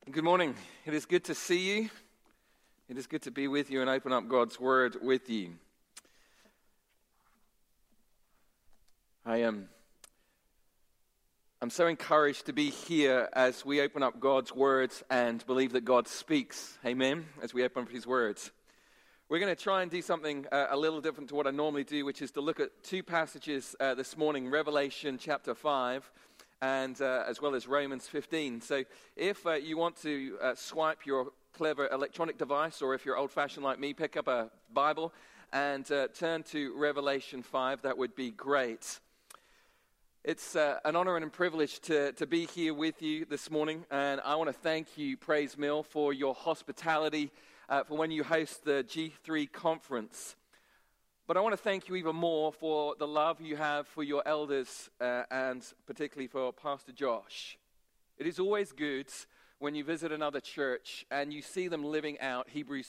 Good morning. It is good to see you. It is good to be with you and open up God's Word with you. I'm so encouraged to be here as we open up God's words and believe that God speaks. Amen. As we open up His words. We're going to try and do something a little different to what I normally do, which is to look at two passages this morning, Revelation chapter 5 and as well as Romans 15. So if you want to swipe your clever electronic device, or if you're old-fashioned like me, pick up a Bible and turn to Revelation 5, that would be great. It's an honor and a privilege to be here with you this morning, and I want to thank you, Praise Mill, for your hospitality for when you host the G3 conference. But I want to thank you even more for the love you have for your elders and particularly for Pastor Josh. It is always good when you visit another church and you see them living out Hebrews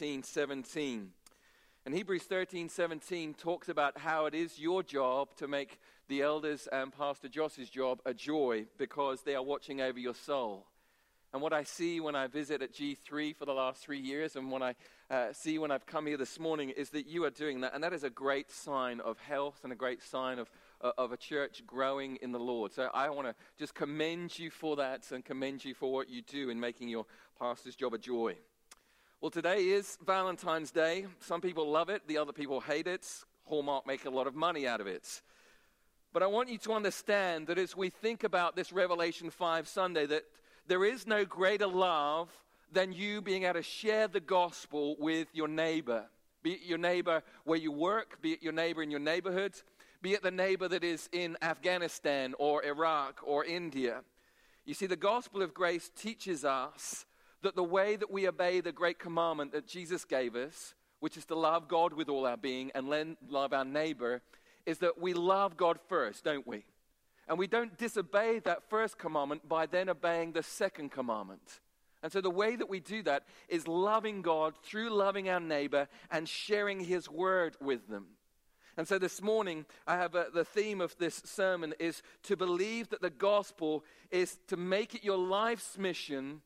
13:17. And Hebrews 13:17 talks about how it is your job to make the elders and Pastor Josh's job a joy because they are watching over your soul. And what I see when I visit at G3 for the last 3 years, and when I see when I've come here this morning, is that you are doing that. And that is a great sign of health and a great sign of a church growing in the Lord. So I want to just commend you for that and commend you for what you do in making your pastor's job a joy. Well, today is Valentine's Day. Some people love it. The other people hate it. Hallmark make a lot of money out of it. But I want you to understand that as we think about this Revelation 5 Sunday, that there is no greater love than you being able to share the gospel with your neighbor. Be it your neighbor where you work, be it your neighbor in your neighborhood, be it the neighbor that is in Afghanistan or Iraq or India. You see, the gospel of grace teaches us that the way that we obey the great commandment that Jesus gave us, which is to love God with all our being and then love our neighbor, is that we love God first, don't we? And we don't disobey that first commandment by then obeying the second commandment. And so the way that we do that is loving God through loving our neighbor and sharing His word with them. And so this morning, I have the theme of this sermon is to believe that the gospel is to make it your life's mission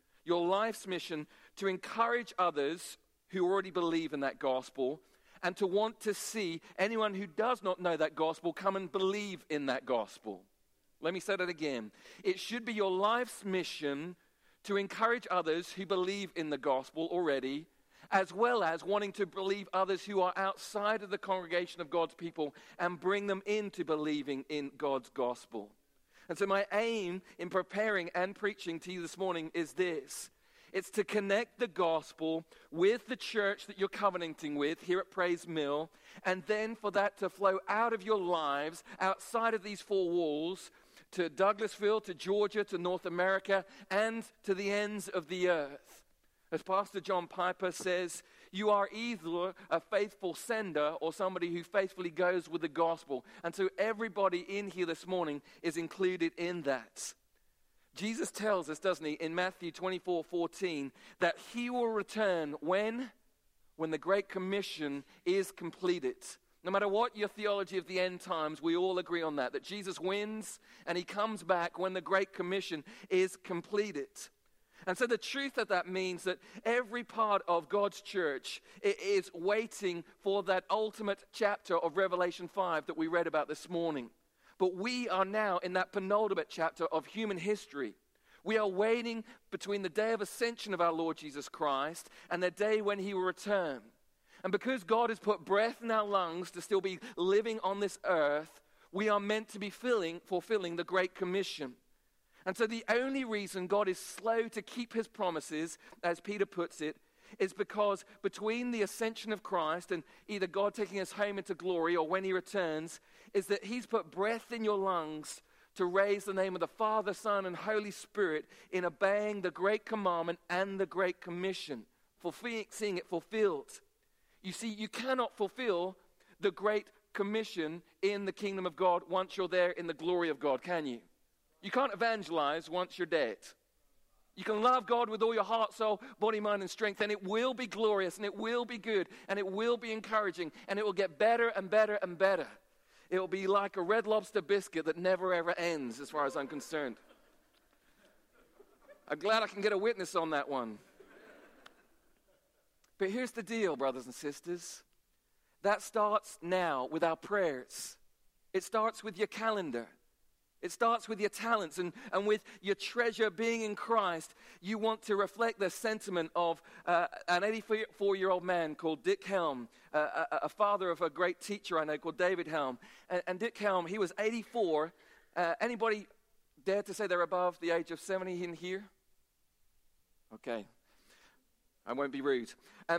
to encourage others who already believe in that gospel and to want to see anyone who does not know that gospel come and believe in that gospel. Let me say that again. It should be your life's mission to encourage others who believe in the gospel already, as well as wanting to believe others who are outside of the congregation of God's people and bring them into believing in God's gospel. And so my aim in preparing and preaching to you this morning is this. It's to connect the gospel with the church that you're covenanting with here at Praise Mill, and then for that to flow out of your lives outside of these four walls to Douglasville, to Georgia, to North America, and to the ends of the earth. As Pastor John Piper says, you are either a faithful sender or somebody who faithfully goes with the gospel. And so everybody in here this morning is included in that. Jesus tells us, doesn't he, in Matthew 24:14, that He will return when the Great Commission is completed. No matter what your theology of the end times, we all agree on that Jesus wins and He comes back when the Great Commission is completed. And so the truth of that means that every part of God's church is waiting for that ultimate chapter of Revelation 5 that we read about this morning. But we are now in that penultimate chapter of human history. We are waiting between the day of ascension of our Lord Jesus Christ and the day when He will return. And because God has put breath in our lungs to still be living on this earth, we are meant to be fulfilling the Great Commission. And so the only reason God is slow to keep His promises, as Peter puts it, is because between the ascension of Christ and either God taking us home into glory or when He returns, is that He's put breath in your lungs to raise the name of the Father, Son, and Holy Spirit in obeying the Great Commandment and the Great Commission, seeing it fulfilled. You see, you cannot fulfill the Great Commission in the kingdom of God once you're there in the glory of God, can you? You can't evangelize once you're dead. You can love God with all your heart, soul, body, mind, and strength, and it will be glorious, and it will be good, and it will be encouraging, and it will get better and better and better. It will be like a Red Lobster biscuit that never ever ends, as far as I'm concerned. I'm glad I can get a witness on that one. But here's the deal, brothers and sisters. That starts now with our prayers. It starts with your calendar. It starts with your talents and with your treasure being in Christ. You want to reflect the sentiment of an 84-year-old man called Dick Helm, a father of a great teacher I know called David Helm. And Dick Helm, he was 84. Anybody dare to say they're above the age of 70 in here? Okay. I won't be rude.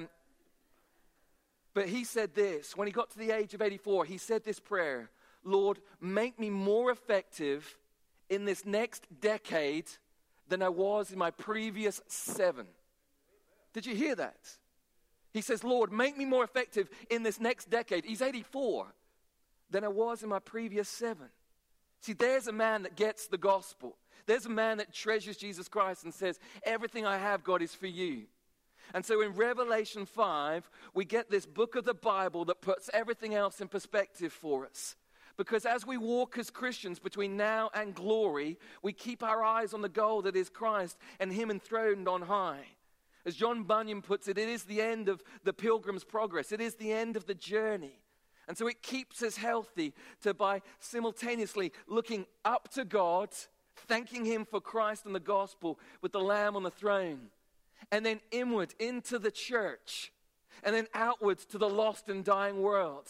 But he said this, when he got to the age of 84, he said this prayer, Lord, make me more effective in this next decade than I was in my previous 7. Did you hear that? He says, Lord, make me more effective in this next decade. He's 84 than I was in my previous 7. See, there's a man that gets the gospel. There's a man that treasures Jesus Christ and says, everything I have, God, is for you. And so in Revelation 5, we get this book of the Bible that puts everything else in perspective for us. Because as we walk as Christians between now and glory, we keep our eyes on the goal that is Christ and Him enthroned on high. As John Bunyan puts it, it is the end of the pilgrim's progress. It is the end of the journey. And so it keeps us healthy by simultaneously looking up to God, thanking Him for Christ and the gospel with the Lamb on the throne, and then inward into the church, and then outwards to the lost and dying world.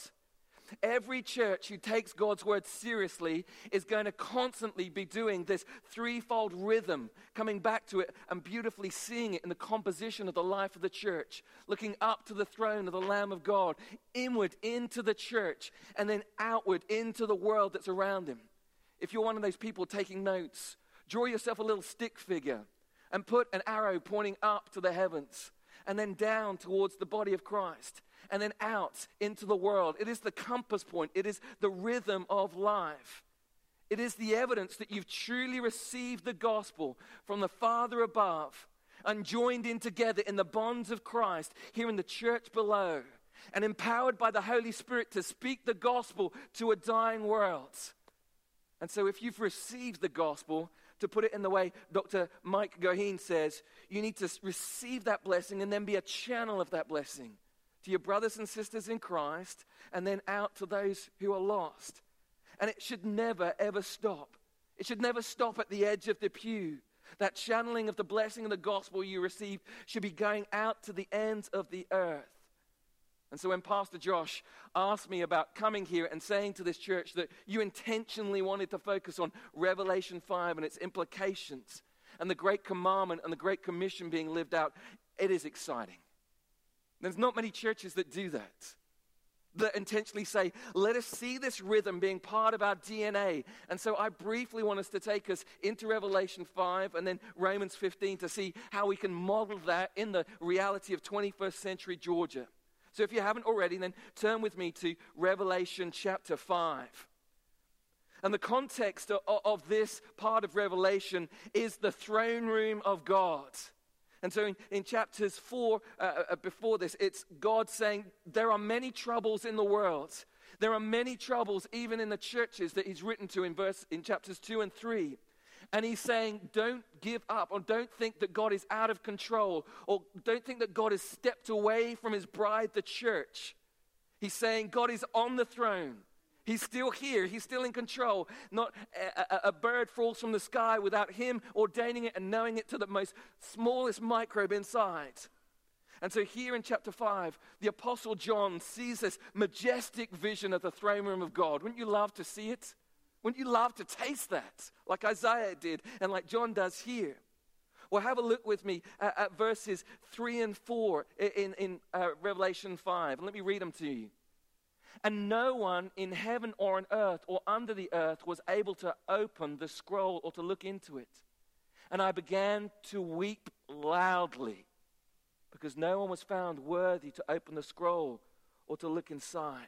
Every church who takes God's word seriously is going to constantly be doing this threefold rhythm, coming back to it and beautifully seeing it in the composition of the life of the church, looking up to the throne of the Lamb of God, inward into the church, and then outward into the world that's around him. If you're one of those people taking notes, draw yourself a little stick figure and put an arrow pointing up to the heavens and then down towards the body of Christ, and then out into the world. It is the compass point. It is the rhythm of life. It is the evidence that you've truly received the gospel from the Father above and joined in together in the bonds of Christ here in the church below and empowered by the Holy Spirit to speak the gospel to a dying world. And so if you've received the gospel, to put it in the way Dr. Mike Goheen says, you need to receive that blessing and then be a channel of that blessing to your brothers and sisters in Christ, and then out to those who are lost. And it should never, ever stop. It should never stop at the edge of the pew. That channeling of the blessing of the gospel you received should be going out to the ends of the earth. And so when Pastor Josh asked me about coming here and saying to this church that you intentionally wanted to focus on Revelation 5 and its implications and the great commandment and the great commission being lived out, it is exciting. There's not many churches that do that intentionally say, let us see this rhythm being part of our DNA. And so I briefly want us to take us into Revelation 5 and then Romans 15 to see how we can model that in the reality of 21st century Georgia. So if you haven't already, then turn with me to Revelation chapter 5. And the context of this part of Revelation is the throne room of God. And so in chapters 4, before this, it's God saying, there are many troubles in the world. There are many troubles even in the churches that he's written to in chapters 2 and 3. And he's saying, don't give up, or don't think that God is out of control, or don't think that God has stepped away from his bride, the church. He's saying God is on the throne. He's still here. He's still in control. Not a bird falls from the sky without him ordaining it and knowing it to the most smallest microbe inside. And so here in chapter 5, the Apostle John sees this majestic vision of the throne room of God. Wouldn't you love to see it? Wouldn't you love to taste that, like Isaiah did and like John does here? Well, have a look with me at verses 3 and 4 in Revelation 5. And let me read them to you. And no one in heaven or on earth or under the earth was able to open the scroll or to look into it. And I began to weep loudly because no one was found worthy to open the scroll or to look inside.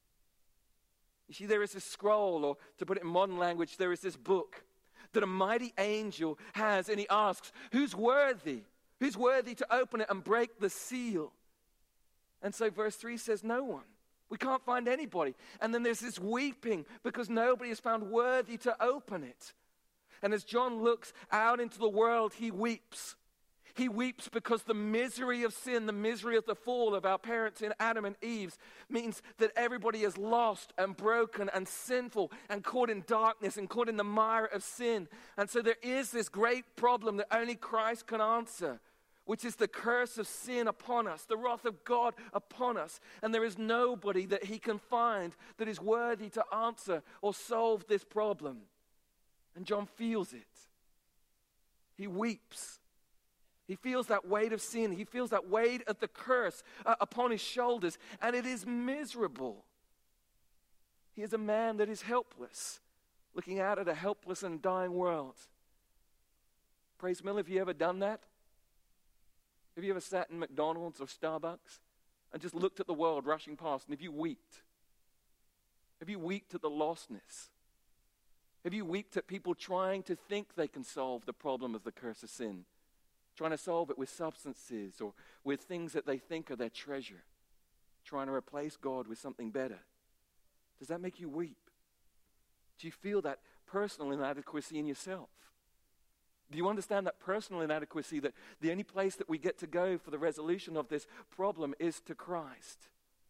You see, there is this scroll, or to put it in modern language, there is this book that a mighty angel has, and he asks, who's worthy? Who's worthy to open it and break the seal? And so verse 3 says, no one. We can't find anybody. And then there's this weeping because nobody is found worthy to open it. And as John looks out into the world, he weeps. He weeps because the misery of sin, the misery of the fall of our parents in Adam and Eve, means that everybody is lost and broken and sinful and caught in darkness and caught in the mire of sin. And so there is this great problem that only Christ can answer, which is the curse of sin upon us, the wrath of God upon us. And there is nobody that he can find that is worthy to answer or solve this problem. And John feels it. He weeps. He feels that weight of sin. He feels that weight of the curse upon his shoulders, and it is miserable. He is a man that is helpless, looking out at a helpless and dying world. Praise Mill, have you ever done that? Have you ever sat in McDonald's or Starbucks and just looked at the world rushing past, and have you wept? Have you wept at the lostness? Have you wept at people trying to think they can solve the problem of the curse of sin? Trying to solve it with substances or with things that they think are their treasure. Trying to replace God with something better. Does that make you weep? Do you feel that personal inadequacy in yourself? Do you understand that personal inadequacy, that the only place that we get to go for the resolution of this problem is to Christ?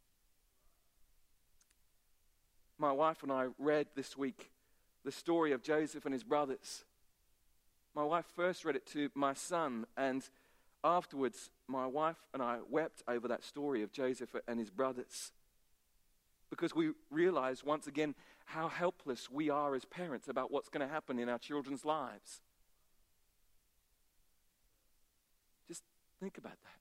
My wife and I read this week the story of Joseph and his brothers. My wife first read it to my son, and afterwards my wife and I wept over that story of Joseph and his brothers, because we realize once again how helpless we are as parents about what's going to happen in our children's lives. Just think about that.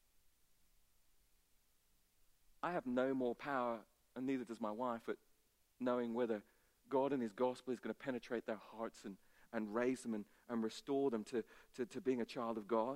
I have no more power, and neither does my wife, at knowing whether God and his gospel is going to penetrate their hearts and raise them and restore them to being a child of God.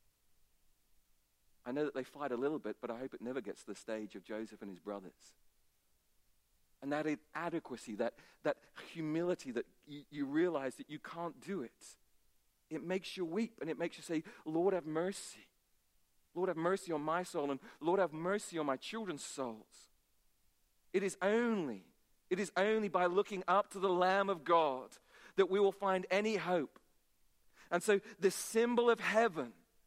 I know that they fight a little bit, but I hope it never gets to the stage of Joseph and his brothers. And that inadequacy, that humility that you realize that you can't do it. It makes you weep, and it makes you say, Lord, have mercy. Lord, have mercy on my soul, and Lord, have mercy on my children's souls. It is only by looking up to the Lamb of God that we will find any hope. And so this symbol of heaven,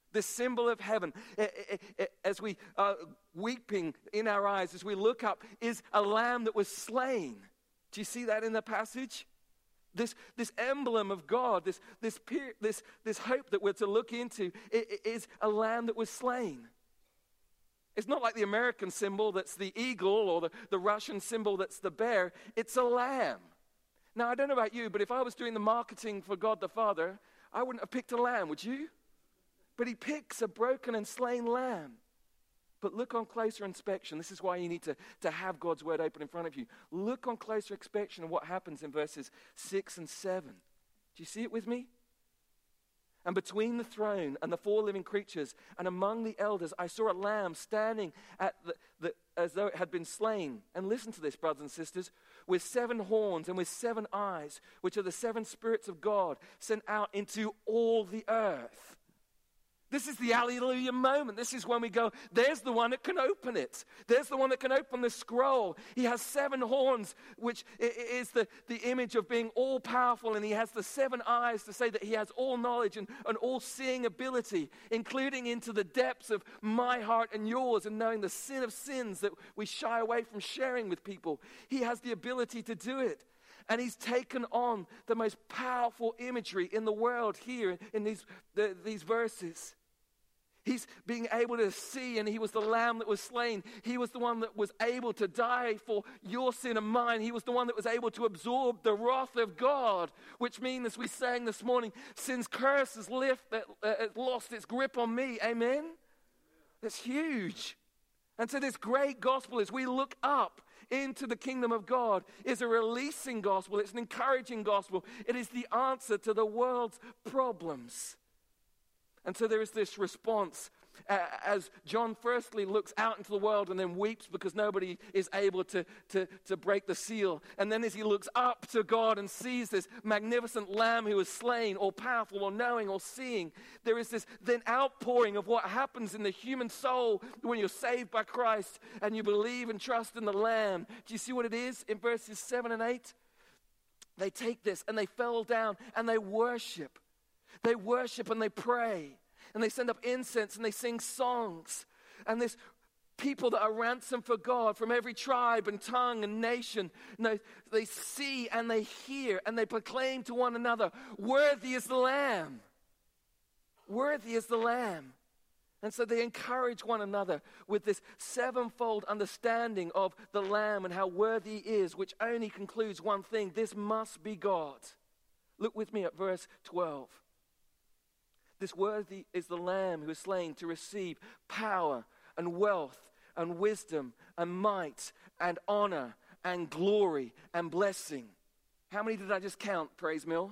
as we are weeping in our eyes, as we look up, is a lamb that was slain. Do you see that in the passage? This emblem of God, this hope that we're to look into, is a lamb that was slain. It's not like the American symbol that's the eagle, or the Russian symbol that's the bear. It's a lamb. Now, I don't know about you, but if I was doing the marketing for God the Father, I wouldn't have picked a lamb, would you? But he picks a broken and slain lamb. But look on closer inspection. This is why you need to have God's word open in front of you. Look on closer inspection of what happens in verses 6 and 7. Do you see it with me? And between the throne and the four living creatures and among the elders, I saw a lamb standing at as though it had been slain. And listen to this, brothers and sisters. With 7 horns and with 7 eyes, which are the 7 spirits of God sent out into all the earth. This is the Alleluia moment. This is when we go, there's the one that can open it. There's the one that can open the scroll. He has 7 horns, which is the image of being all-powerful, and he has the 7 eyes to say that he has all knowledge and all-seeing ability, including into the depths of my heart and yours, and knowing the sin of sins that we shy away from sharing with people. He has the ability to do it. And he's taken on the most powerful imagery in the world here in these verses. He's being able to see, and he was the lamb that was slain. He was the one that was able to die for your sin and mine. He was the one that was able to absorb the wrath of God, which means, as we sang this morning, sin's curse has lost its grip on me. Amen? That's huge. And so this great gospel, as we look up into the kingdom of God, is a releasing gospel. It's an encouraging gospel. It is the answer to the world's problems. And so there is this response as John firstly looks out into the world and then weeps because nobody is able to break the seal. And then as he looks up to God and sees this magnificent lamb who is slain, or powerful, or knowing, or seeing, there is this then outpouring of what happens in the human soul when you're saved by Christ and you believe and trust in the lamb. Do you see what it is in verses 7 and 8? They take this and they fell down and they worship. They worship and they pray. And they send up incense and they sing songs. And this people that are ransomed for God from every tribe and tongue and nation, they see and they hear and they proclaim to one another, worthy is the Lamb. Worthy is the Lamb. And so they encourage one another with this sevenfold understanding of the Lamb and how worthy he is, which only concludes one thing: this must be God. Look with me at verse 12. This worthy is the Lamb who is slain to receive power and wealth and wisdom and might and honor and glory and blessing. How many did I just count, Praise Mill?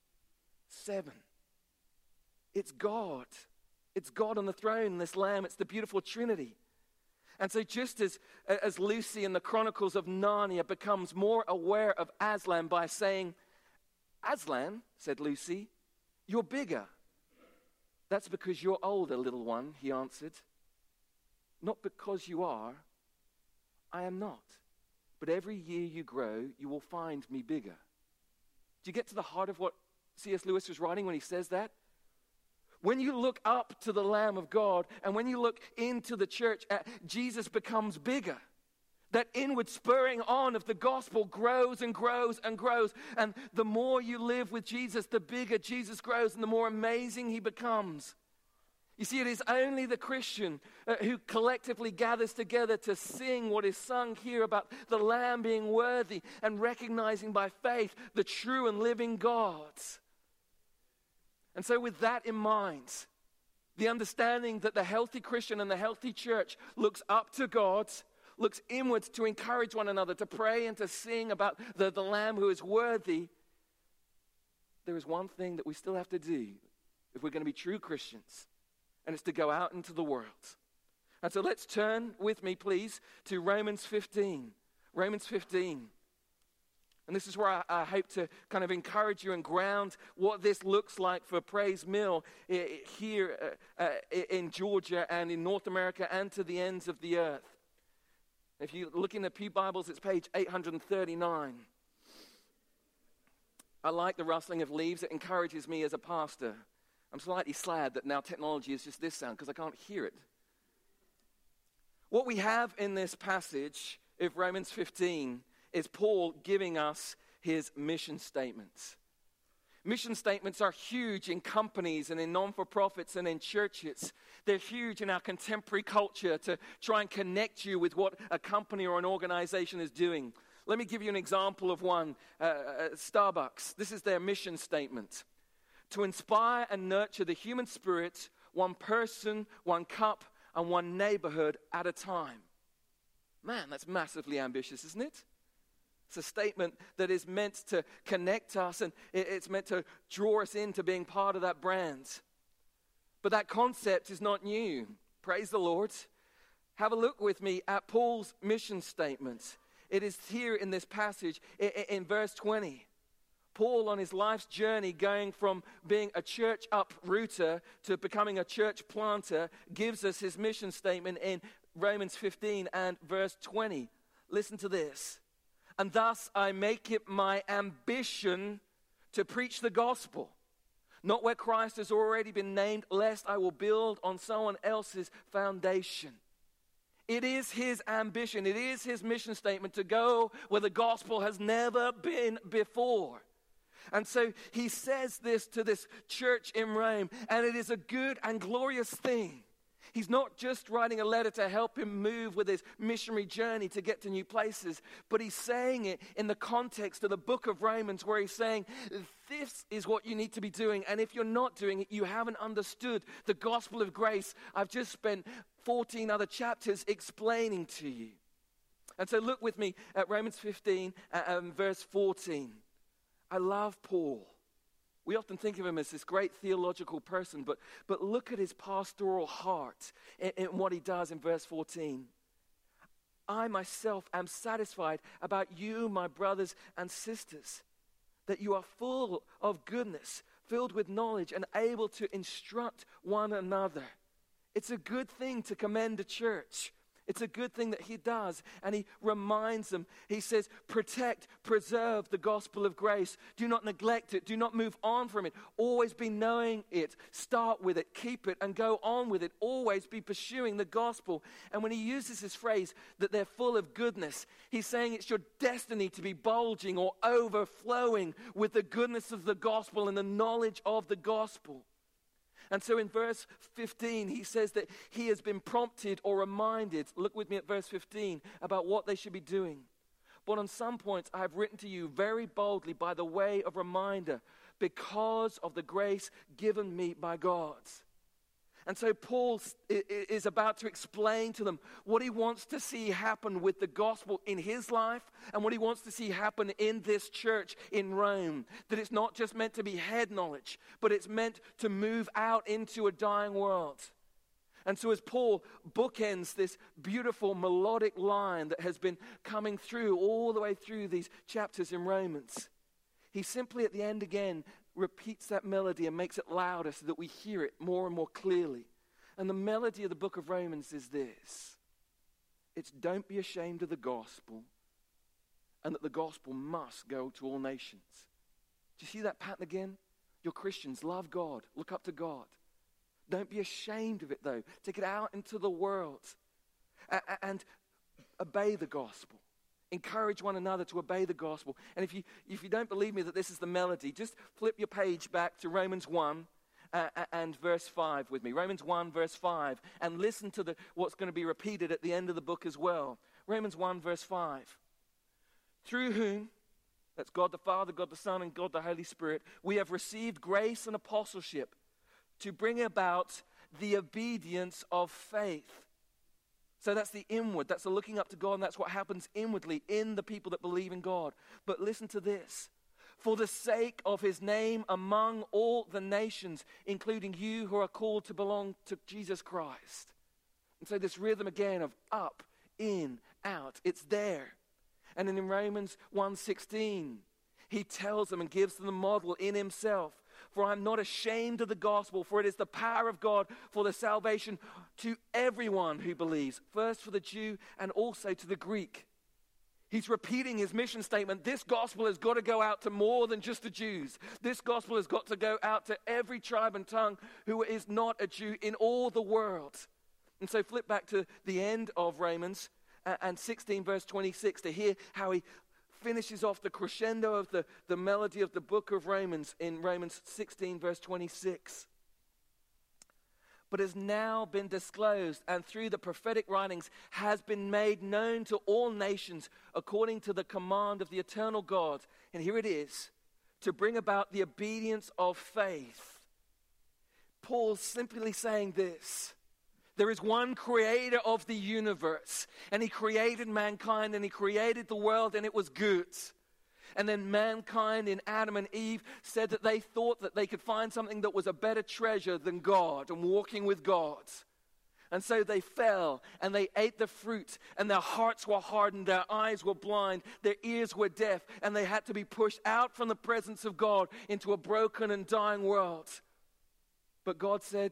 7. It's God. It's God on the throne, this Lamb. It's the beautiful Trinity. And so just as Lucy in the Chronicles of Narnia becomes more aware of Aslan by saying, Aslan, said Lucy, you're bigger. That's because you're older, little one, he answered. Not because you are, I am not. But every year you grow, you will find me bigger. Do you get to the heart of what C.S. Lewis was writing when he says that? When you look up to the Lamb of God and when you look into the church, Jesus becomes bigger. That inward spurring on of the gospel grows and grows and grows. And the more you live with Jesus, the bigger Jesus grows and the more amazing he becomes. You see, it is only the Christian who collectively gathers together to sing what is sung here about the Lamb being worthy and recognizing by faith the true and living God. And so with that in mind, the understanding that the healthy Christian and the healthy church looks up to God, looks inwards to encourage one another, to pray and to sing about the Lamb who is worthy, there is one thing that we still have to do if we're going to be true Christians, and it's to go out into the world. And so let's turn with me, please, to Romans 15. Romans 15. And this is where I hope to kind of encourage you and ground what this looks like for Praise Mill here in Georgia and in North America and to the ends of the earth. If you look in the Pew Bibles, it's page 839. I like the rustling of leaves. It encourages me as a pastor. I'm slightly sad that now technology is just this sound because I can't hear it. What we have in this passage of Romans 15 is Paul giving us his mission statements. Mission statements are huge in companies and in non-for-profits and in churches. They're huge in our contemporary culture to try and connect you with what a company or an organization is doing. Let me give you an example of one. Starbucks. This is their mission statement. To inspire and nurture the human spirit, one person, one cup, and one neighborhood at a time. Man, that's massively ambitious, isn't it? It's a statement that is meant to connect us and it's meant to draw us into being part of that brand. But that concept is not new. Praise the Lord. Have a look with me at Paul's mission statement. It is here in this passage in verse 20. Paul, on his life's journey, going from being a church uprooter to becoming a church planter, gives us his mission statement in Romans 15 and verse 20. Listen to this. And thus I make it my ambition to preach the gospel, not where Christ has already been named, lest I will build on someone else's foundation. It is his ambition, it is his mission statement to go where the gospel has never been before. And so he says this to this church in Rome, and it is a good and glorious thing. He's not just writing a letter to help him move with his missionary journey to get to new places, but he's saying it in the context of the book of Romans, where he's saying, this is what you need to be doing, and if you're not doing it, you haven't understood the gospel of grace I've just spent 14 other chapters explaining to you. And so look with me at Romans 15 verse 14. I love Paul. We often think of him as this great theological person, but look at his pastoral heart in what he does in verse 14. I myself am satisfied about you, my brothers and sisters, that you are full of goodness, filled with knowledge, and able to instruct one another. It's a good thing to commend a church. It's a good thing that he does. And he reminds them, he says, protect, preserve the gospel of grace. Do not neglect it. Do not move on from it. Always be knowing it. Start with it. Keep it and go on with it. Always be pursuing the gospel. And when he uses this phrase that they're full of goodness, he's saying it's your destiny to be bulging or overflowing with the goodness of the gospel and the knowledge of the gospel. And so in verse 15, he says that he has been prompted or reminded, look with me at verse 15, about what they should be doing. But on some points I have written to you very boldly by the way of reminder, because of the grace given me by God. And so Paul is about to explain to them what he wants to see happen with the gospel in his life and what he wants to see happen in this church in Rome. That it's not just meant to be head knowledge, but it's meant to move out into a dying world. And so as Paul bookends this beautiful melodic line that has been coming through all the way through these chapters in Romans, he simply at the end again repeats that melody and makes it louder so that we hear it more and more clearly. And the melody of the book of Romans is this. It's don't be ashamed of the gospel, and that the gospel must go to all nations. Do you see that pattern again? You're Christians, love God, look up to God. Don't be ashamed of it though. Take it out into the world and obey the gospel. Encourage one another to obey the gospel. And if you don't believe me that this is the melody, just flip your page back to Romans 1 and verse 5 with me. Romans 1 verse 5. And listen to what's going to be repeated at the end of the book as well. Romans 1 verse 5. Through whom, that's God the Father, God the Son, and God the Holy Spirit, we have received grace and apostleship to bring about the obedience of faith. So that's the inward, that's the looking up to God, and that's what happens inwardly in the people that believe in God. But listen to this. For the sake of his name among all the nations, including you who are called to belong to Jesus Christ. And so this rhythm again of up, in, out, it's there. And then in Romans 1:16, he tells them and gives them the model in himself. For I am not ashamed of the gospel, for it is the power of God for the salvation to everyone who believes, first for the Jew and also to the Greek. He's repeating his mission statement. This gospel has got to go out to more than just the Jews. This gospel has got to go out to every tribe and tongue who is not a Jew in all the world. And so flip back to the end of Romans and 16 verse 26 to hear how he finishes off the crescendo of the melody of the book of Romans in Romans 16 verse 26. But has now been disclosed and through the prophetic writings has been made known to all nations according to the command of the eternal God. And here it is, to bring about the obedience of faith. Paul's simply saying this. There is one creator of the universe, and he created mankind, and he created the world, and it was good. And then mankind in Adam and Eve said that they thought that they could find something that was a better treasure than God and walking with God. And so they fell, and they ate the fruit, and their hearts were hardened, their eyes were blind, their ears were deaf, and they had to be pushed out from the presence of God into a broken and dying world. But God said,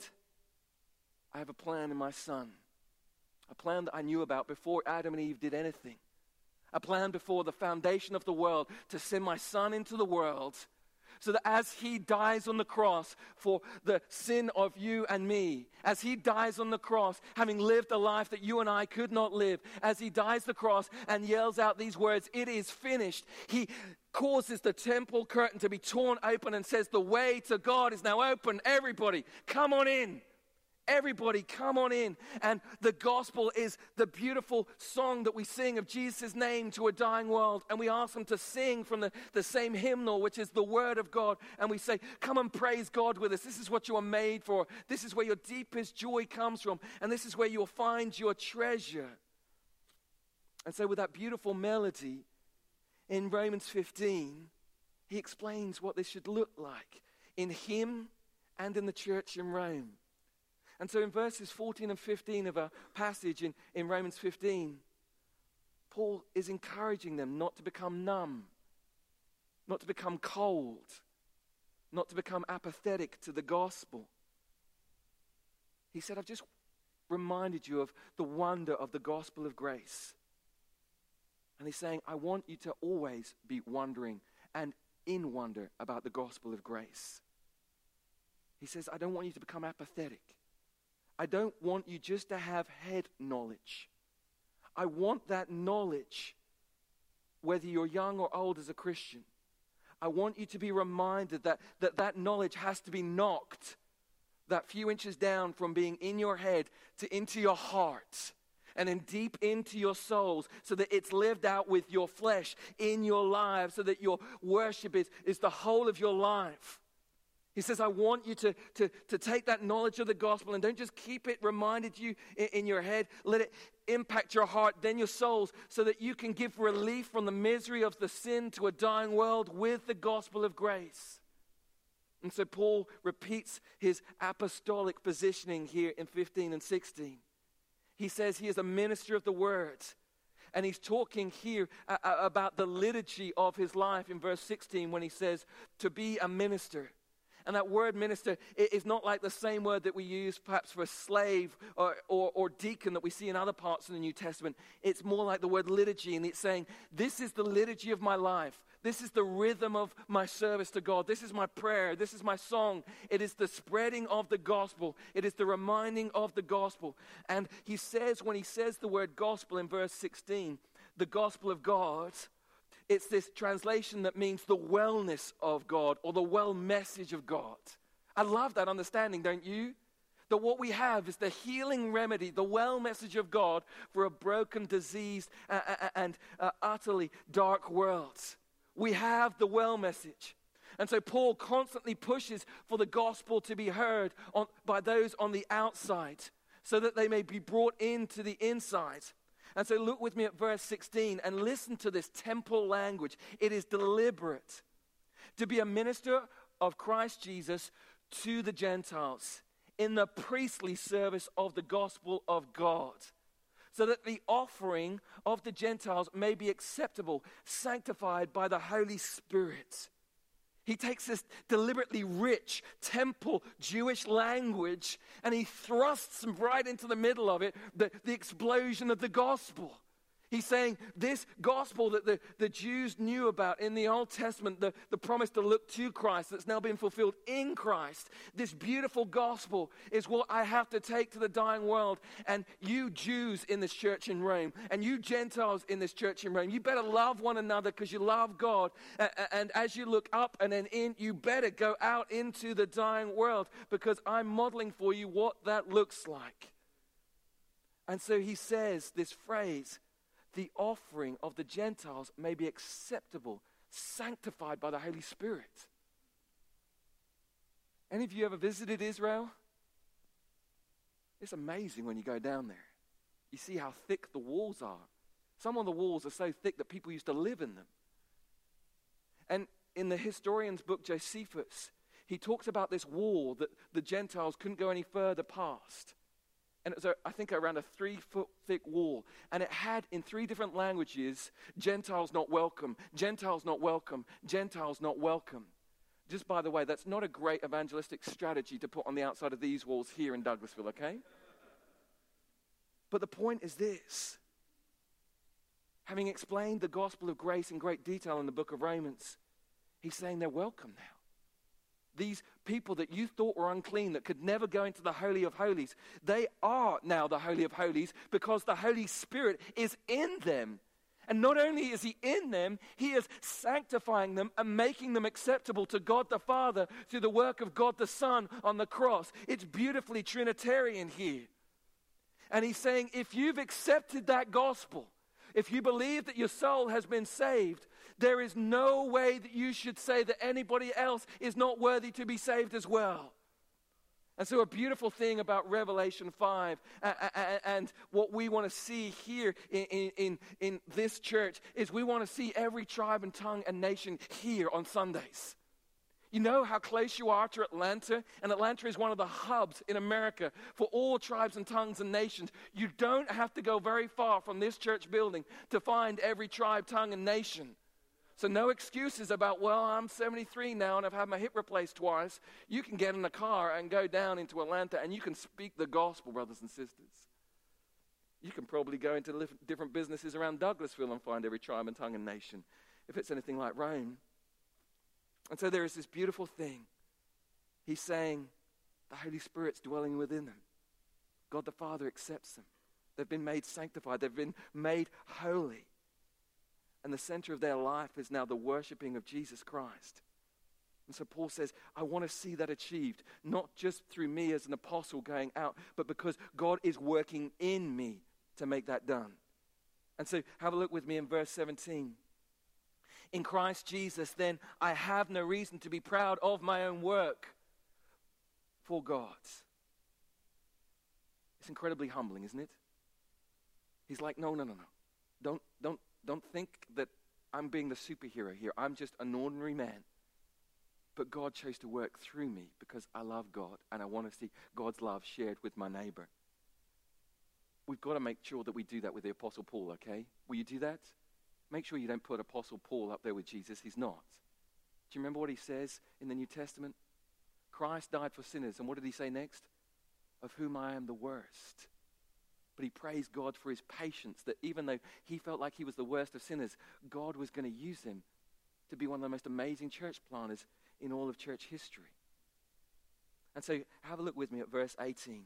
I have a plan in my Son, a plan that I knew about before Adam and Eve did anything, a plan before the foundation of the world to send my Son into the world so that as he dies on the cross for the sin of you and me, as he dies on the cross, having lived a life that you and I could not live, as he dies the cross and yells out these words, it is finished, he causes the temple curtain to be torn open and says, the way to God is now open. Everybody, come on in. Everybody, come on in. And the gospel is the beautiful song that we sing of Jesus' name to a dying world. And we ask them to sing from the same hymnal, which is the word of God. And we say, come and praise God with us. This is what you are made for. This is where your deepest joy comes from. And this is where you'll find your treasure. And so with that beautiful melody in Romans 15, he explains what this should look like in him and in the church in Rome. And so in verses 14 and 15 of our passage in Romans 15, Paul is encouraging them not to become numb, not to become cold, not to become apathetic to the gospel. He said, reminded you of the wonder of the gospel of grace. And he's saying, I want you to always be wondering and in wonder about the gospel of grace. He says, I don't want you to become apathetic. I don't want you just to have head knowledge. I want that knowledge, whether you're young or old as a Christian. I want you to be reminded that knowledge has to be knocked that few inches down from being in your head to into your heart and then deep into your souls, so that it's lived out with your flesh in your lives, so that your worship is the whole of your life. He says, I want you to take that knowledge of the gospel and don't just keep it reminded you in your head. Let it impact your heart, then your souls, so that you can give relief from the misery of the sin to a dying world with the gospel of grace. And so Paul repeats his apostolic positioning here in 15 and 16. He says he is a minister of the word. And he's talking here about the liturgy of his life in verse 16 when he says to be a minister. And that word minister is not like the same word that we use perhaps for a slave or deacon that we see in other parts of the New Testament. It's more like the word liturgy, and it's saying, this is the liturgy of my life. This is the rhythm of my service to God. This is my prayer. This is my song. It is the spreading of the gospel. It is the reminding of the gospel. And he says, when he says the word gospel in verse 16, the gospel of God, it's this translation that means the wellness of God or the well message of God. I love that understanding, don't you? That what we have is the healing remedy, the well message of God for a broken, diseased, and utterly dark world. We have the well message. And so Paul constantly pushes for the gospel to be heard by those on the outside, so that they may be brought into the inside. And so look with me at verse 16 and listen to this temple language. It is deliberate. To be a minister of Christ Jesus to the Gentiles in the priestly service of the gospel of God, so that the offering of the Gentiles may be acceptable, sanctified by the Holy Spirit. He takes this deliberately rich temple Jewish language and he thrusts right into the middle of it the explosion of the gospel. He's saying this gospel that the Jews knew about in the Old Testament, the promise to look to Christ that's now been fulfilled in Christ, this beautiful gospel is what I have to take to the dying world. And you Jews in this church in Rome, and you Gentiles in this church in Rome, you better love one another because you love God. And as you look up and then in, you better go out into the dying world because I'm modeling for you what that looks like. And so he says this phrase, the offering of the Gentiles may be acceptable, sanctified by the Holy Spirit. Any of you ever visited Israel? It's amazing when you go down there. You see how thick the walls are. Some of the walls are so thick that people used to live in them. And in the historian's book, Josephus, he talks about this wall that the Gentiles couldn't go any further past. And it was, I think, around a 3-foot thick wall. And it had, in 3 different languages, Gentiles not welcome, Gentiles not welcome, Gentiles not welcome. Just by the way, that's not a great evangelistic strategy to put on the outside of these walls here in Douglasville, okay? But the point is this. Having explained the gospel of grace in great detail in the book of Romans, he's saying they're welcome now. These people that you thought were unclean, that could never go into the Holy of Holies, they are now the Holy of Holies because the Holy Spirit is in them. And not only is he in them, he is sanctifying them and making them acceptable to God the Father through the work of God the Son on the cross. It's beautifully Trinitarian here. And he's saying, if you've accepted that gospel, if you believe that your soul has been saved, there is no way that you should say that anybody else is not worthy to be saved as well. And so a beautiful thing about Revelation 5 and what we want to see here in this church is we want to see every tribe and tongue and nation here on Sundays. You know how close you are to Atlanta? And Atlanta is one of the hubs in America for all tribes and tongues and nations. You don't have to go very far from this church building to find every tribe, tongue, and nation. So no excuses about, well, I'm 73 now and I've had my hip replaced twice. You can get in a car and go down into Atlanta and you can speak the gospel, brothers and sisters. You can probably go into different businesses around Douglasville and find every tribe and tongue and nation, if it's anything like Rome. And so there is this beautiful thing. He's saying the Holy Spirit's dwelling within them. God the Father accepts them. They've been made sanctified. They've been made holy. And the center of their life is now the worshiping of Jesus Christ. And so Paul says, I want to see that achieved, not just through me as an apostle going out, but because God is working in me to make that done. And so have a look with me in verse 17. In Christ Jesus, then, I have no reason to be proud of my own work for God. It's incredibly humbling, isn't it? He's like, no. Don't think that I'm being the superhero here. I'm just an ordinary man. But God chose to work through me because I love God and I want to see God's love shared with my neighbor. We've got to make sure that we do that with the Apostle Paul, okay? Will you do that? Make sure you don't put Apostle Paul up there with Jesus. He's not. Do you remember what he says in the New Testament? Christ died for sinners. And what did he say next? Of whom I am the worst. But he praised God for his patience, that even though he felt like he was the worst of sinners, God was going to use him to be one of the most amazing church planters in all of church history. And so have a look with me at verse 18.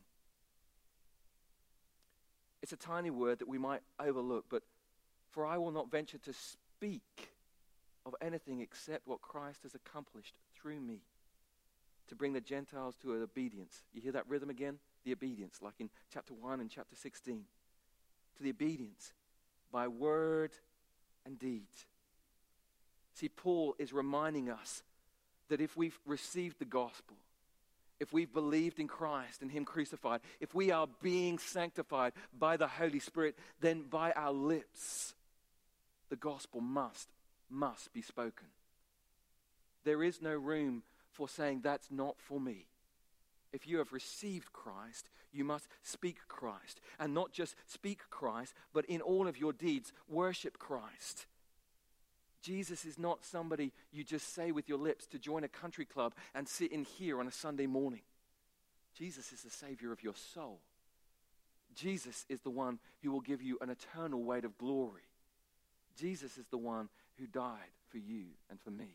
It's a tiny word that we might overlook, but for I will not venture to speak of anything except what Christ has accomplished through me to bring the Gentiles to an obedience. You hear that rhythm again? The obedience, like in chapter 1 and chapter 16. To the obedience by word and deed. See, Paul is reminding us that if we've received the gospel, if we've believed in Christ and him crucified, if we are being sanctified by the Holy Spirit, then by our lips, the gospel must be spoken. There is no room for saying that's not for me. If you have received Christ, you must speak Christ. And not just speak Christ, but in all of your deeds, worship Christ. Jesus is not somebody you just say with your lips to join a country club and sit in here on a Sunday morning. Jesus is the Savior of your soul. Jesus is the one who will give you an eternal weight of glory. Jesus is the one who died for you and for me.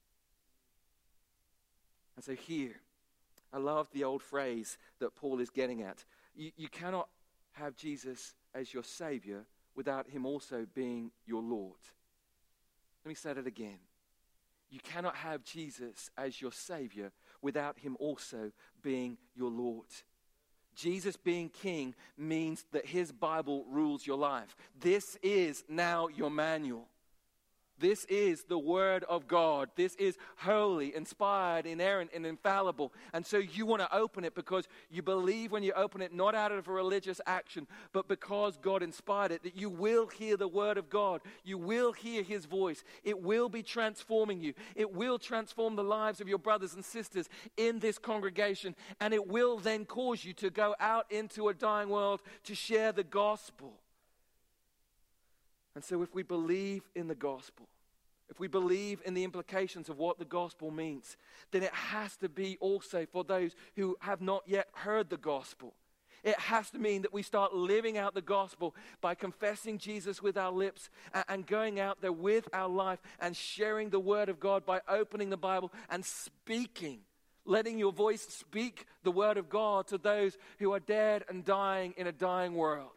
And so here, I love the old phrase that Paul is getting at. You cannot have Jesus as your Savior without him also being your Lord. Let me say that again. You cannot have Jesus as your Savior without him also being your Lord. Jesus being king means that his Bible rules your life. This is now your manual. This is the Word of God. This is holy, inspired, inerrant, and infallible. And so you want to open it because you believe when you open it, not out of a religious action, but because God inspired it, that you will hear the Word of God. You will hear his voice. It will be transforming you. It will transform the lives of your brothers and sisters in this congregation. And it will then cause you to go out into a dying world to share the gospel. And so if we believe in the gospel, if we believe in the implications of what the gospel means, then it has to be also for those who have not yet heard the gospel. It has to mean that we start living out the gospel by confessing Jesus with our lips and going out there with our life and sharing the word of God by opening the Bible and speaking, letting your voice speak the word of God to those who are dead and dying in a dying world.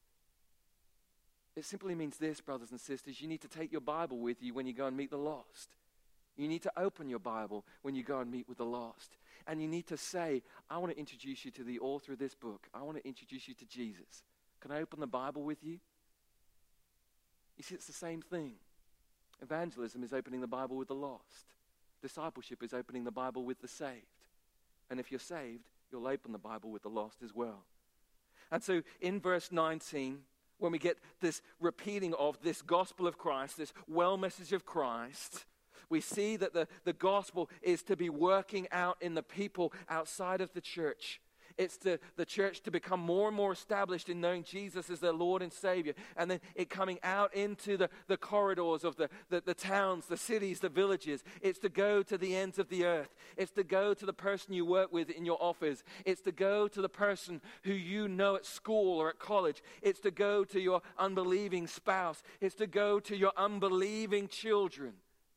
It simply means this, brothers and sisters. You need to take your Bible with you when you go and meet the lost. You need to open your Bible when you go and meet with the lost. And you need to say, I want to introduce you to the author of this book. I want to introduce you to Jesus. Can I open the Bible with you? You see, it's the same thing. Evangelism is opening the Bible with the lost. Discipleship is opening the Bible with the saved. And if you're saved, you'll open the Bible with the lost as well. And so in verse 19, when we get this repeating of this gospel of Christ, this well message of Christ, we see that the gospel is to be working out in the people outside of the church. It's the church to become more and more established in knowing Jesus as their Lord and Savior. And then it coming out into the corridors of the towns, the cities, the villages. It's to go to the ends of the earth. It's to go to the person you work with in your office. It's to go to the person who you know at school or at college. It's to go to your unbelieving spouse. It's to go to your unbelieving children.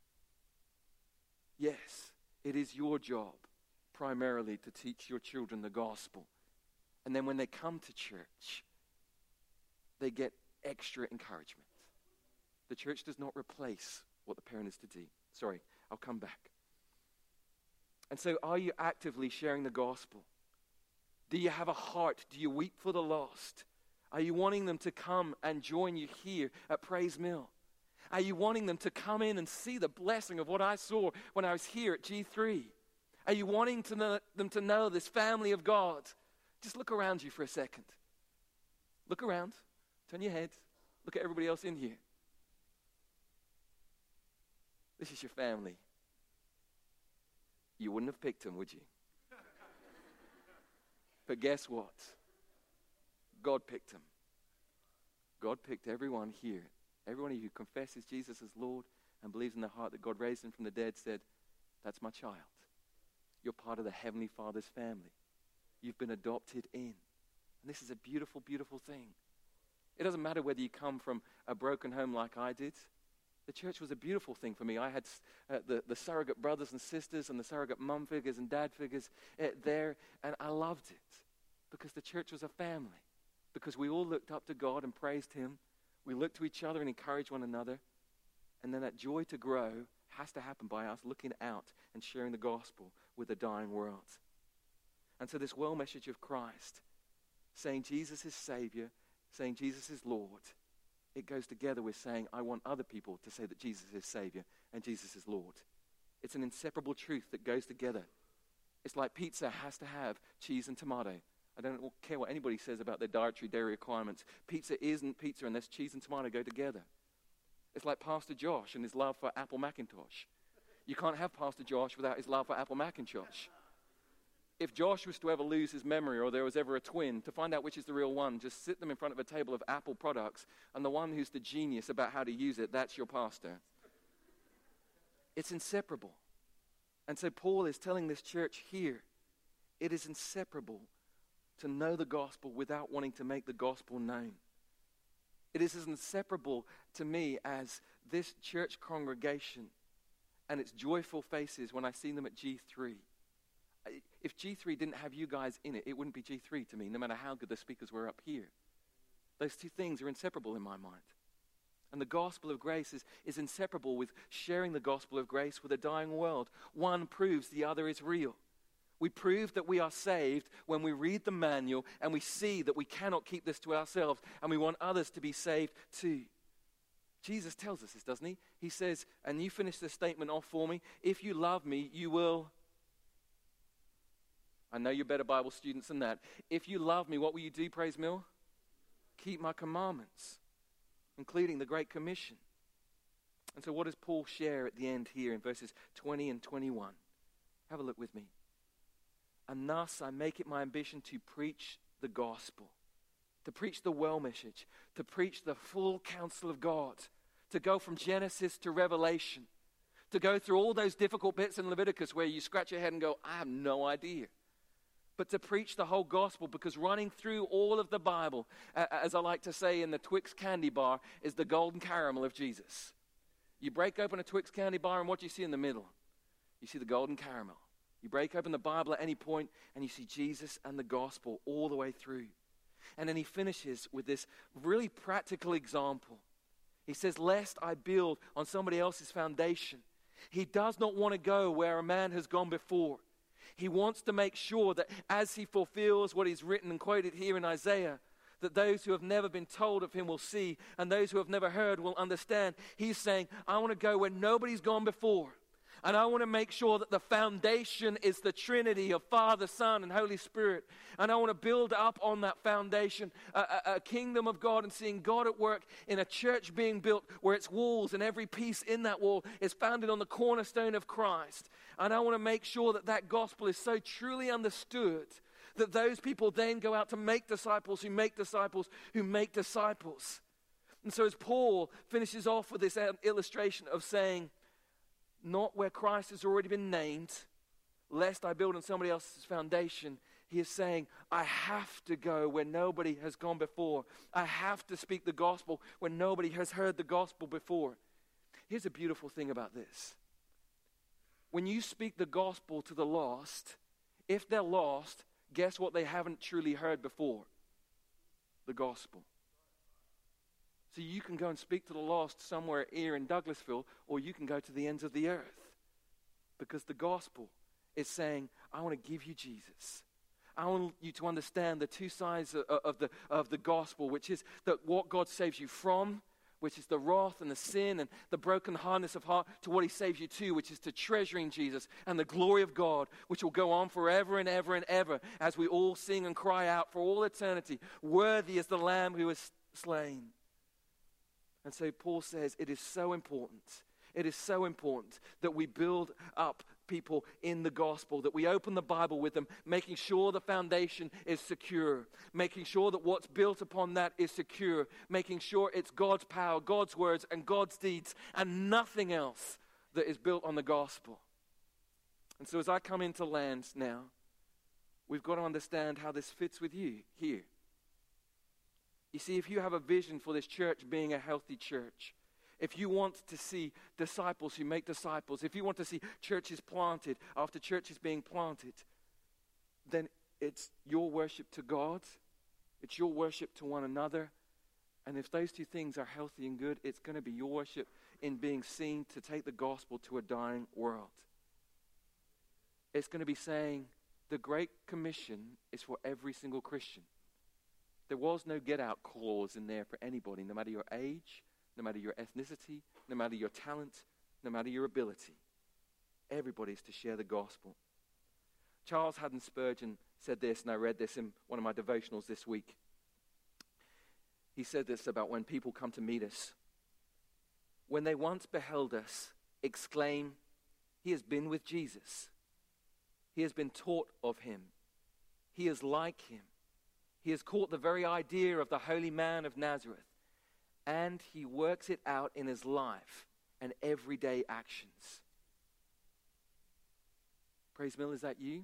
Yes, it is your job primarily to teach your children the gospel. And then when they come to church, they get extra encouragement. The church does not replace what the parent is to do. Sorry, I'll come back. And so are you actively sharing the gospel? Do you have a heart? Do you weep for the lost? Are you wanting them to come and join you here at Praise Mill? Are you wanting them to come in and see the blessing of what I saw when I was here at G3? Are you wanting them to know this family of God? Just look around you for a second. Look around. Turn your head. Look at everybody else in here. This is your family. You wouldn't have picked them, would you? But guess what? God picked them. God picked everyone here. Everyone who confesses Jesus as Lord and believes in their heart that God raised him from the dead said, that's my child. You're part of the Heavenly Father's family. You've been adopted in. And this is a beautiful, beautiful thing. It doesn't matter whether you come from a broken home like I did. The church was a beautiful thing for me. I had the surrogate brothers and sisters and the surrogate mum figures and dad figures there, and I loved it because the church was a family, because we all looked up to God and praised him. We looked to each other and encouraged one another, and then that joy to grow has to happen by us looking out and sharing the gospel with a dying world. And so this well message of Christ, saying Jesus is Savior, saying Jesus is Lord, it goes together with saying, I want other people to say that Jesus is Savior and Jesus is Lord. It's an inseparable truth that goes together. It's like pizza has to have cheese and tomato. I don't care what anybody says about their dietary dairy requirements. Pizza isn't pizza unless cheese and tomato go together. It's like Pastor Josh and his love for Apple Macintosh. You can't have Pastor Josh without his love for Apple Macintosh. If Josh was to ever lose his memory or there was ever a twin, to find out which is the real one, just sit them in front of a table of Apple products, and the one who's the genius about how to use it, that's your pastor. It's inseparable. And so Paul is telling this church here, it is inseparable to know the gospel without wanting to make the gospel known. It is as inseparable to me as this church congregation and its joyful faces when I see them at G3. If G3 didn't have you guys in it, it wouldn't be G3 to me, no matter how good the speakers were up here. Those two things are inseparable in my mind. And the gospel of grace is inseparable with sharing the gospel of grace with a dying world. One proves the other is real. We prove that we are saved when we read the manual and we see that we cannot keep this to ourselves and we want others to be saved too. Jesus tells us this, doesn't he? He says, and you finish this statement off for me, if you love me, you will... I know you're better Bible students than that. If you love me, what will you do, Praise Mill? Keep my commandments, including the Great Commission. And so what does Paul share at the end here in verses 20 and 21? Have a look with me. And thus I make it my ambition to preach the gospel, to preach the well message, to preach the full counsel of God, to go from Genesis to Revelation, to go through all those difficult bits in Leviticus where you scratch your head and go, I have no idea. But to preach the whole gospel, because running through all of the Bible, as I like to say in the Twix candy bar, is the golden caramel of Jesus. You break open a Twix candy bar and what do you see in the middle? You see the golden caramel. You break open the Bible at any point and you see Jesus and the gospel all the way through. And then he finishes with this really practical example. He says, lest I build on somebody else's foundation. He does not want to go where a man has gone before. He wants to make sure that as he fulfills what is written and quoted here in Isaiah, that those who have never been told of him will see, and those who have never heard will understand. He's saying, I want to go where nobody's gone before. And I want to make sure that the foundation is the Trinity of Father, Son, and Holy Spirit. And I want to build up on that foundation a kingdom of God and seeing God at work in a church being built where its walls and every piece in that wall is founded on the cornerstone of Christ. And I want to make sure that that gospel is so truly understood that those people then go out to make disciples who make disciples who make disciples. And so as Paul finishes off with this illustration of saying, not where Christ has already been named, lest I build on somebody else's foundation, he is saying, I have to go where nobody has gone before. I have to speak the gospel where nobody has heard the gospel before. Here's a beautiful thing about this. When you speak the gospel to the lost, if they're lost, guess what they haven't truly heard before? The gospel. So you can go and speak to the lost somewhere here in Douglasville, or you can go to the ends of the earth. Because the gospel is saying, I want to give you Jesus. I want you to understand the two sides of the gospel, which is that what God saves you from, which is the wrath and the sin and the broken hardness of heart, to what he saves you to, which is to treasuring Jesus and the glory of God, which will go on forever and ever and ever as we all sing and cry out for all eternity, worthy is the Lamb who is slain. And so Paul says it is so important. It is so important that we build up people in the gospel, that we open the Bible with them, making sure the foundation is secure, making sure that what's built upon that is secure, making sure it's God's power, God's words, and God's deeds, and nothing else that is built on the gospel. And so as I come into land now, we've got to understand how this fits with you here. You see, if you have a vision for this church being a healthy church, if you want to see disciples who make disciples, if you want to see churches planted after churches being planted, then it's your worship to God, it's your worship to one another, and if those two things are healthy and good, it's going to be your worship in being seen to take the gospel to a dying world. It's going to be saying the Great Commission is for every single Christian. There was no get-out clause in there for anybody, no matter your age, no matter your ethnicity, no matter your talent, no matter your ability. Everybody is to share the gospel. Charles Haddon Spurgeon said this, and I read this in one of my devotionals this week. He said this about when people come to meet us. When they once beheld us, exclaim, he has been with Jesus. He has been taught of him. He is like him. He has caught the very idea of the holy man of Nazareth, and he works it out in his life and everyday actions. Praise Mill, is that you?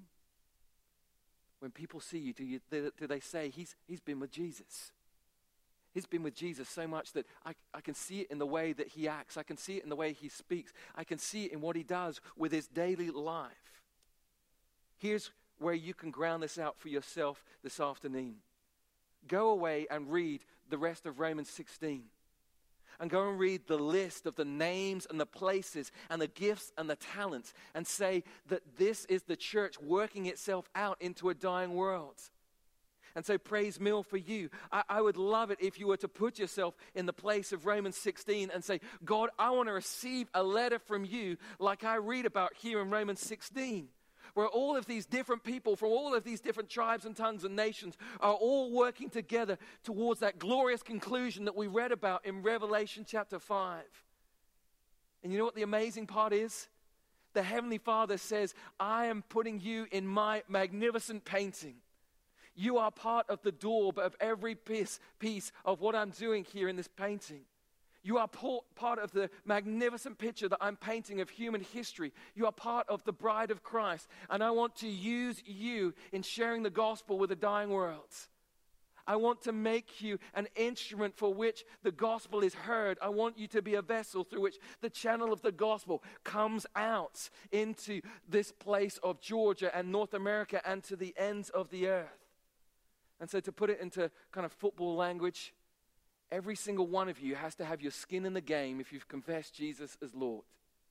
When people see you, do they say, he's been with Jesus? He's been with Jesus so much that I can see it in the way that he acts. I can see it in the way he speaks. I can see it in what he does with his daily life. Here's where you can ground this out for yourself this afternoon. Go away and read the rest of Romans 16. And go and read the list of the names and the places and the gifts and the talents, and say that this is the church working itself out into a dying world. And so praise Mill for you. I would love it if you were to put yourself in the place of Romans 16 and say, God, I want to receive a letter from you like I read about here in Romans 16. Where all of these different people from all of these different tribes and tongues and nations are all working together towards that glorious conclusion that we read about in Revelation chapter 5. And you know what the amazing part is? The Heavenly Father says, I am putting you in my magnificent painting. You are part of the daub of every piece of what I'm doing here in this painting. You are part of the magnificent picture that I'm painting of human history. You are part of the bride of Christ. And I want to use you in sharing the gospel with a dying world. I want to make you an instrument for which the gospel is heard. I want you to be a vessel through which the channel of the gospel comes out into this place of Georgia and North America and to the ends of the earth. And so to put it into kind of football language, every single one of you has to have your skin in the game if you've confessed Jesus as Lord.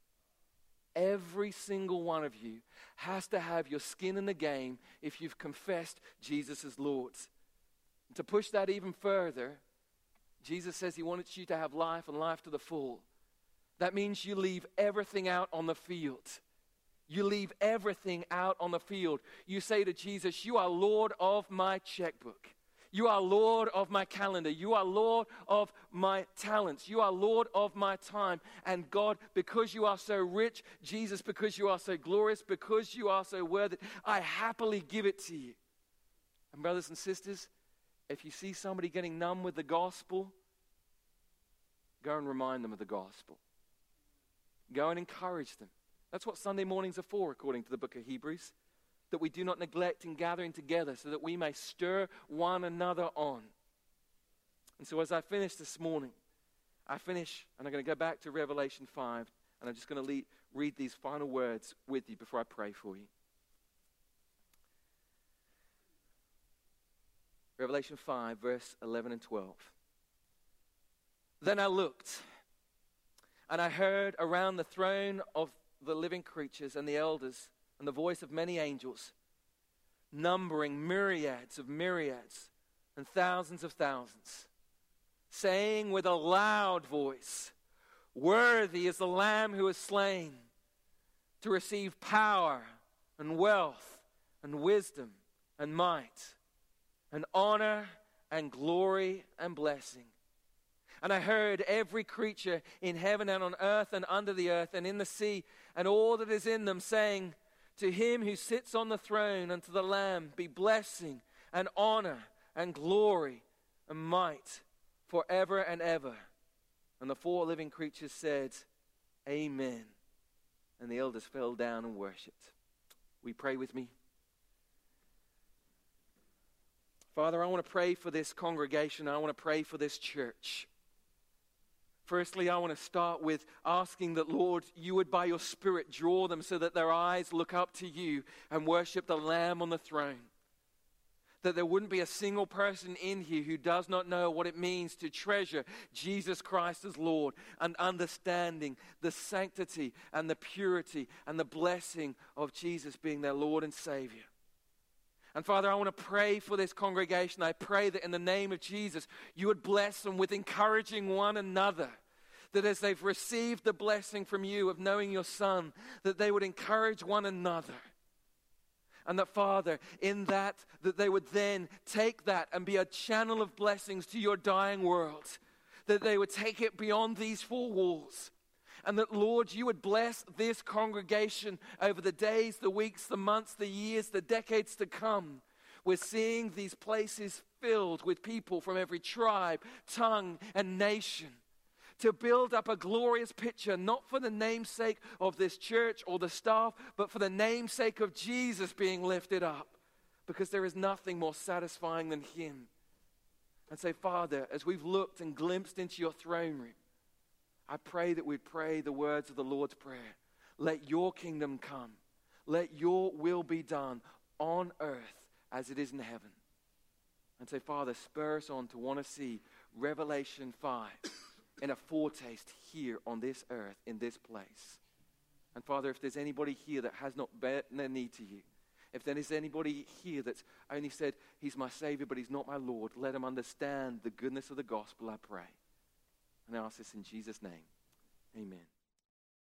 Every single one of you has to have your skin in the game if you've confessed Jesus as Lord. And to push that even further, Jesus says he wanted you to have life and life to the full. That means you leave everything out on the field. You leave everything out on the field. You say to Jesus, you are Lord of my checkbook. You are Lord of my calendar. You are Lord of my talents. You are Lord of my time. And God, because you are so rich, Jesus, because you are so glorious, because you are so worthy, I happily give it to you. And brothers and sisters, if you see somebody getting numb with the gospel, go and remind them of the gospel. Go and encourage them. That's what Sunday mornings are for, according to the book of Hebrews. That we do not neglect in gathering together so that we may stir one another on. And so as I finish this morning, and I'm going to go back to Revelation 5, and I'm just going to read these final words with you before I pray for you. Revelation 5, verse 11 and 12. Then I looked, and I heard around the throne of the living creatures and the elders, and the voice of many angels, numbering myriads of myriads and thousands of thousands, saying with a loud voice, "Worthy is the Lamb who was slain to receive power and wealth and wisdom and might and honor and glory and blessing." And I heard every creature in heaven and on earth and under the earth and in the sea and all that is in them saying, "To him who sits on the throne and to the Lamb be blessing and honor and glory and might forever and ever." And the four living creatures said, "Amen." And the elders fell down and worshipped. Will you pray with me? Father, I want to pray for this congregation. I want to pray for this church. Firstly, I want to start with asking that, Lord, you would by your Spirit draw them so that their eyes look up to you and worship the Lamb on the throne. That there wouldn't be a single person in here who does not know what it means to treasure Jesus Christ as Lord and understanding the sanctity and the purity and the blessing of Jesus being their Lord and Savior. And Father, I want to pray for this congregation. I pray that in the name of Jesus, you would bless them with encouraging one another. That as they've received the blessing from you of knowing your Son, that they would encourage one another. And that, Father, in that they would then take that and be a channel of blessings to your dying world. That they would take it beyond these four walls. And that, Lord, you would bless this congregation over the days, the weeks, the months, the years, the decades to come. We're seeing these places filled with people from every tribe, tongue, and nation. To build up a glorious picture, not for the namesake of this church or the staff, but for the namesake of Jesus being lifted up. Because there is nothing more satisfying than him. And say, Father, as we've looked and glimpsed into your throne room, I pray that we'd pray the words of the Lord's Prayer. Let your kingdom come. Let your will be done on earth as it is in heaven. And say, Father, spur us on to want to see Revelation 5 in a foretaste here on this earth, in this place. And Father, if there's anybody here that has not bent their knee to you, if there is anybody here that's only said, he's my Savior, but he's not my Lord, let him understand the goodness of the gospel, I pray. And I ask this in Jesus' name. Amen.